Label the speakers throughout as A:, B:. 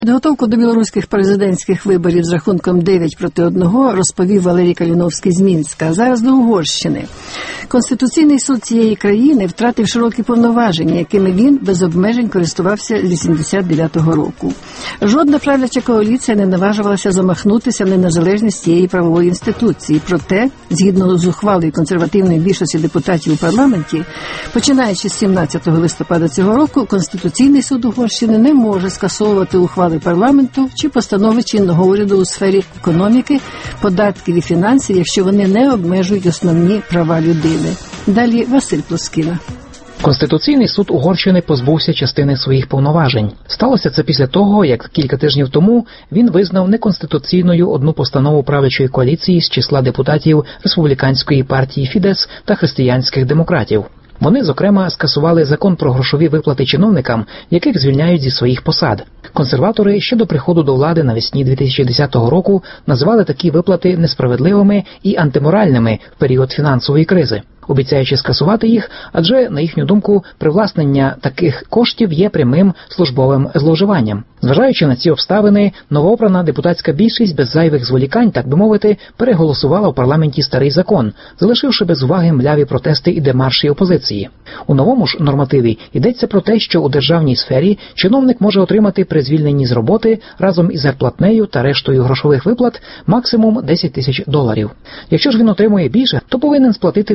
A: Підготовку до білоруських президентських виборів з рахунком 9-1 розповів Валерій Каліновський з Мінська. А зараз до Угорщини. Конституційний суд цієї країни втратив широкі повноваження, якими він без обмежень користувався з 89-го року. Жодна правляча коаліція не наважувалася замахнутися на незалежність цієї правової інституції. Проте, згідно з ухвалою консервативної більшості депутатів у парламенті, починаючи з 17 листопада цього року, Конституційний суд Угорщини не може скасовувати ухвали парламенту чи постанови чинного уряду у сфері економіки, податків і фінансів, якщо вони не обмежують основні права людини. Далі Василь Плоскіна.
B: Конституційний суд Угорщини позбувся частини своїх повноважень. Сталося це після того, як кілька тижнів тому він визнав неконституційною одну постанову правлячої коаліції з числа депутатів республіканської партії Фідес та християнських демократів. Вони, зокрема, скасували закон про грошові виплати чиновникам, яких звільняють зі своїх посад. Консерватори ще до приходу до влади навесні 2010 року називали такі виплати несправедливими і антиморальними в період фінансової кризи, обіцяючи скасувати їх, адже, на їхню думку, привласнення таких коштів є прямим службовим зловживанням. Зважаючи на ці обставини, новообрана депутатська більшість без зайвих зволікань, так би мовити, переголосувала в парламенті старий закон, залишивши без уваги мляві протести і демарші опозиції. У новому ж нормативі йдеться про те, що у державній сфері чиновник може отримати при звільненні з роботи разом із зарплатнею та рештою грошових виплат максимум $10 000. Якщо ж він отримує більше, то повинен сплатити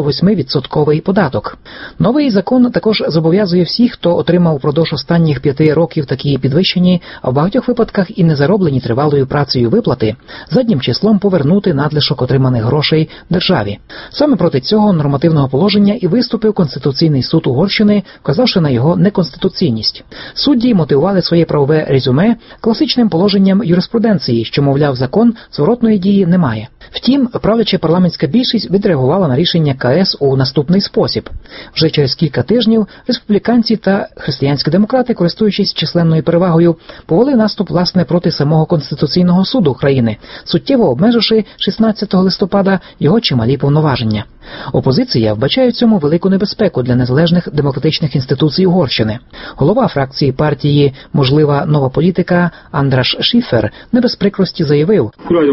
B: 98% податок. Новий закон також зобов'язує всіх, хто отримав впродовж останніх 5 років такі підвищені, а в багатьох випадках і не зароблені тривалою працею виплати, заднім числом повернути надлишок отриманих грошей державі. Саме проти цього нормативного положення і виступив Конституційний суд Угорщини, вказавши на його неконституційність. Судді мотивували своє правове резюме класичним положенням юриспруденції, що, мовляв, закон зворотної дії не має. Втім, правляча парламентська більшість відреагувала на рішення КС у наступний спосіб. Вже через кілька тижнів республіканці та християнські демократи, користуючись численною перевагою, повели наступ, власне, проти самого Конституційного суду країни, суттєво обмеживши 16 листопада його чималі повноваження. Опозиція вбачає в цьому велику небезпеку для незалежних демократичних інституцій Угорщини. Голова фракції партії «Можлива нова політика» Андраш Шіфер не без прикрості заявив: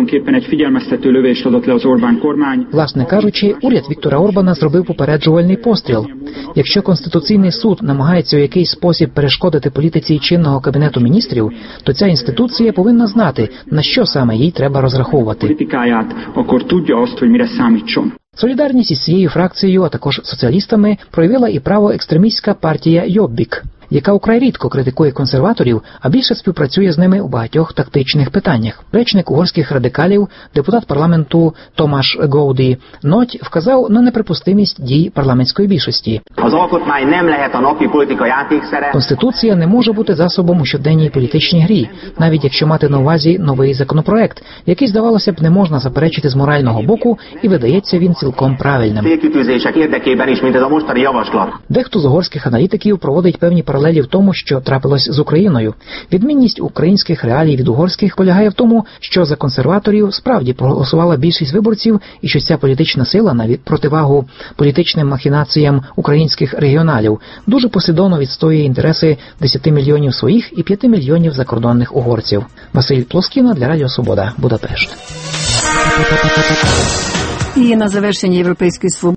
B: власне кажучи, уряд Віктора Орбана зробив попереджувальний постріл. Якщо Конституційний суд намагається у якийсь спосіб перешкодити політиці чинного Кабінету міністрів, то ця інституція повинна знати, на що саме їй треба розраховувати. Солідарність із цією фракцією, а також соціалістами, проявила і правоекстремістська партія Йоббік, яка украй рідко критикує консерваторів, а більше співпрацює з ними у багатьох тактичних питаннях. Речник угорських радикалів, депутат парламенту Томаш Гоуді Ноть вказав на неприпустимість дій парламентської більшості. Конституція не може бути засобом у щоденній політичній грі, навіть якщо мати на увазі новий законопроект, який, здавалося б, не можна заперечити з морального боку, і видається він цілком правильним. Дехто з угорських аналітиків проводить певні паралелі в тому, що трапилось з Україною. Відмінність українських реалій від угорських полягає в тому, що за консерваторів справді проголосувала більшість виборців, і що ця політична сила, на противагу політичним махінаціям українських регіоналів, дуже послідовно відстоює інтереси 10 мільйонів своїх і 5 мільйонів закордонних угорців. Василь Плоскіна для Радіо Свобода, Будапешт.
A: І на завершення Європейської свободи